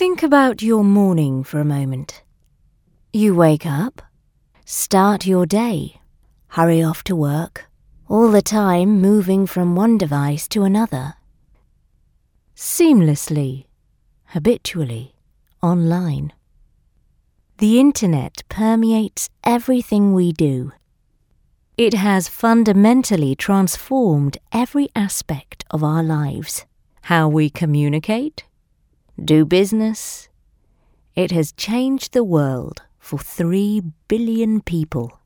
Think about your morning for a moment. You wake up, start your day, hurry off to work, all the time moving from one device to another. Seamlessly, habitually, online. The internet permeates everything we do. It has fundamentally transformed every aspect of our lives. How we communicate, do business. It has changed the world for 3 billion people.